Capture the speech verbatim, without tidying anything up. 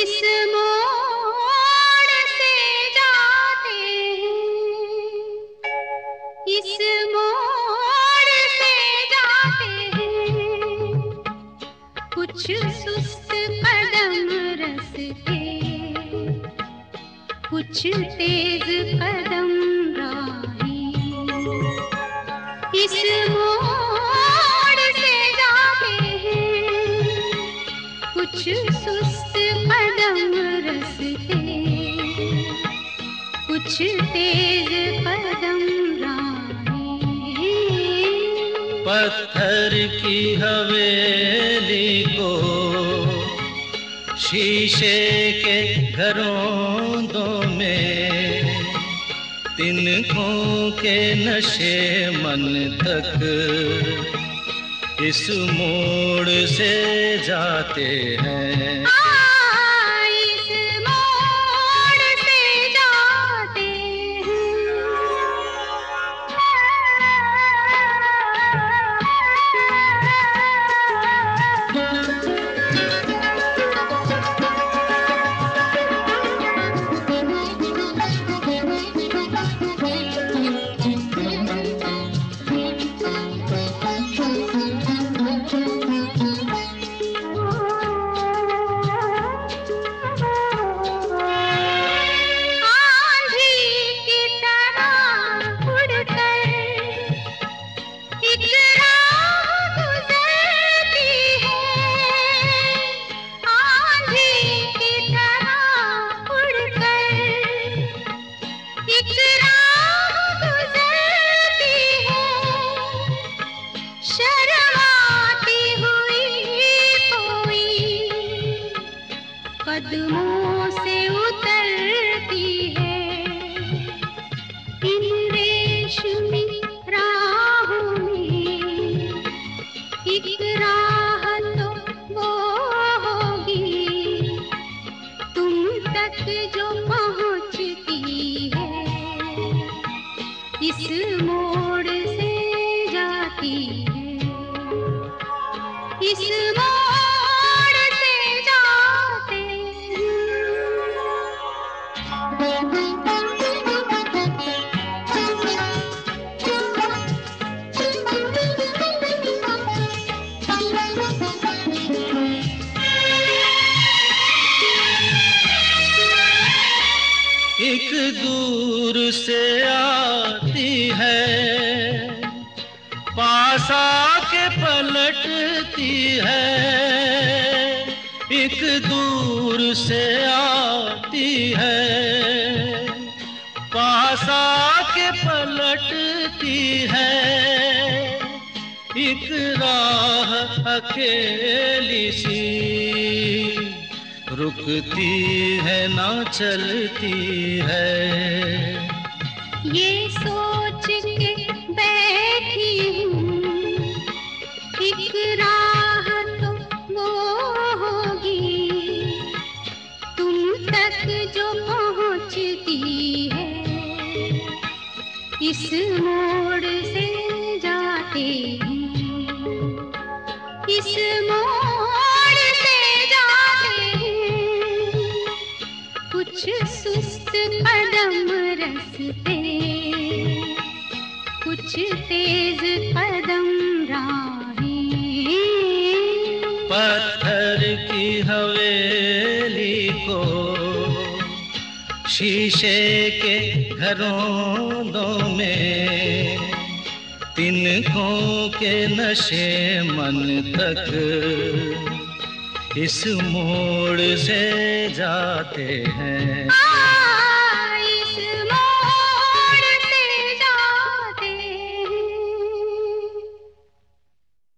इस मोड़ से जाते हैं, इस मोड़ से जाते हैं, कुछ सुस्त कदम रस्ते, कुछ तेज कदम राही। इस मोड़ से जाते हैं, कुछ सुस्त कदम रस्ते, कुछ तेज कदम राही। पत्थर की हवेली को शीशे के घरों में, तिनकों के नशे मन तक इस मोड़ से जाते हैं। इस मोड़ से जाते कदमों से उतरती है, इन रेशमी राहों में एक राह तो वो होगी तुम तक जो पहुंचती है, इस मोड़ से जाती है, इस मोड़ से जाते एक दूर से आती है, पास आके पलटती है। एक दूर से आती है, पास आके पलटती है। एक राह अकेली सी रुकती है ना चलती है। ये सोच के बैठी हूँ एक राह तो वो होगी तुम तक जो पहुँचती है, इस मोड़ से जाते हैं, इस मोड़ से जाते हैं, कुछ सुस्त कदम रस्ते, कुछ तेज कदम राही। पत्थर की हवेली को शीशे के घरों में, तिनकों के नशे मन तक इस मोड़ से जाते हैं।